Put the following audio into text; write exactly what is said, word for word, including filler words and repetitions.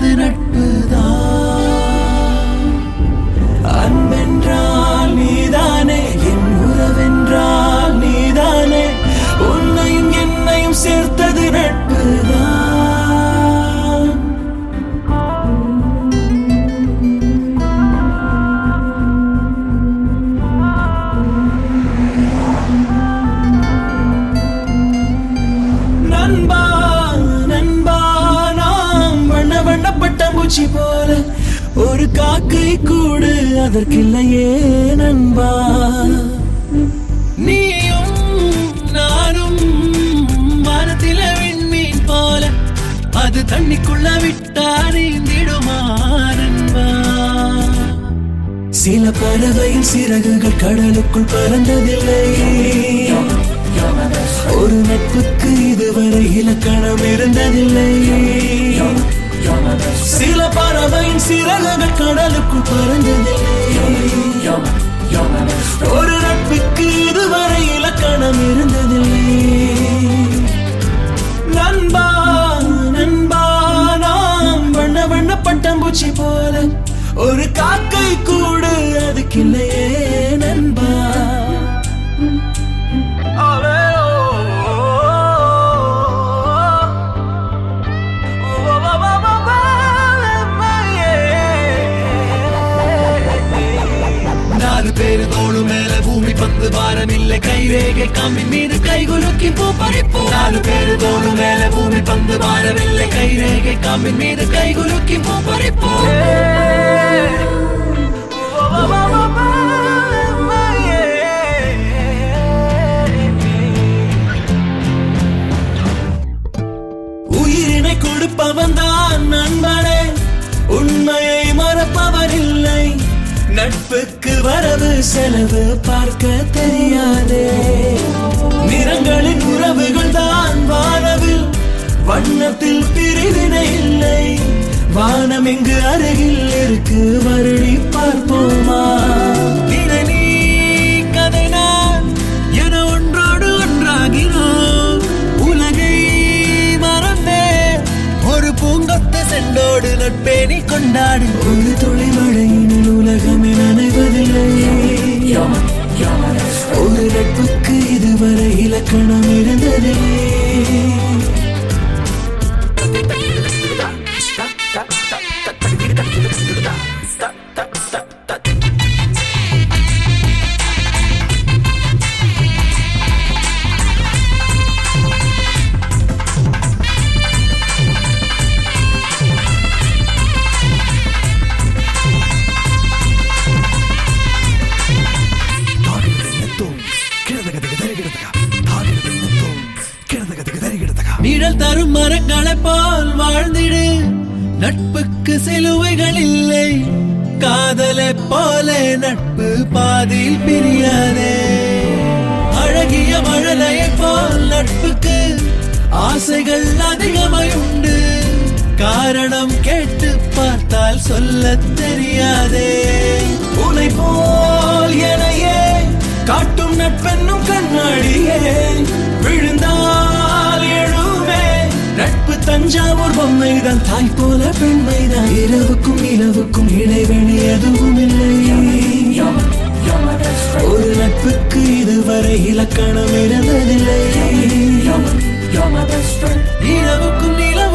சேர்த்தது நட்புதான். அன்பென்றால் நீதானே, என் உறவென்றால் நீதானே, உன்னையும் என்னையும் சேர்த்தது நட்புதான். நண்பா நண்பா நாம் வண்ண வண்ண பட்டாம்பூச்சி போல, ஒரு காக்கை கூடு அதற்கில்லையே நண்பா. நீயும் நானும் வானத்தில விண்மீன் போல, அது தண்ணிக்குள்ள விட்டா நீந்திடுமா நண்பா. சில பறவையின் சிறகுகள் கடலுக்குள் பறந்ததில்லை, ஒரு நட்புக்கு இதுவரை இலக்கணம் இருந்ததில்லை. சில பறவையின் சிறகுகள் கடலுக்குள் பறந்ததில்லை, ஒரு நட்புக்கு இதுவரை இலக்கணம் இருந்ததில்லை. நண்பா நண்பா நாம் வண்ண வண்ண பட்டாம்பூச்சி போல, ஒரு காக்கை கூடு அதுக்கில்லையே நண்பா. நாலு பேரு தோளு மேல பூமி பந்து பாரமில்லை, கைரேகை காம்பின் மீது கைகுலுக்கி பூ பறிப்போம். நாலு பேரு தோளு மேல பூமி பந்து பாரமில்லை, கைரேகை காம்பின் மீது கைகுலுக்கி பூ பறிப்போம். உயிரினை கொடுப்பவன் தான் நண்பனே, உண்மையை மறப்பவன் இல்லை. நட்புக்கு வரவு செலவு பார்க்க தெரியாதே, நிறங்களின் உறவுகள் தான் வானவில், வண்ணத்தில் பிரிவினை இல்லை. வானம் எங்கு அருகில் இருக்கு வருடி பார்ப்போமா. இதை நீ கதை நான் என ஒன்றோடு ஒன்றாகினோம், உலகை மறந்தே ஒரு பூங்கொத்து சென்றோடு நட்பேணி கொண்டாடு. ஒரு துளி மழையினில் உலகமே நனைவதில்லை, ஒரு நட்புக்கு இதுவரை இலக்கணம் இருந்ததில்லை. நிழல் தரும் மரங்களை போல் வாழ்ந்திடு, நட்புக்கு சிலுவைகள் இல்லை. காதலை போல நட்பு பாதியில் பிரியாதே, அழகிய மழலையை போல் நட்புக்கு ஆசைகள் அதிகமாயுண்டு. காரணம் கேட்டு பார்த்தால் சொல்ல தெரியாதே, உனை போல் எனையே காட்டும் நட்பென்னும் கண்ணாடியே, விழுந்தால் எழுமே நட்பு தஞ்சாவூர் பொம்மைதான், தாய் போல பெண்மைதான். இரவுக்கும் நிலவுக்கும் இடைவெளி எதுவும் இல்லை, ஒரு நட்புக்கு இதுவரை இலக்கணம் இருந்ததில்லை. இரவுக்கும் நிலவு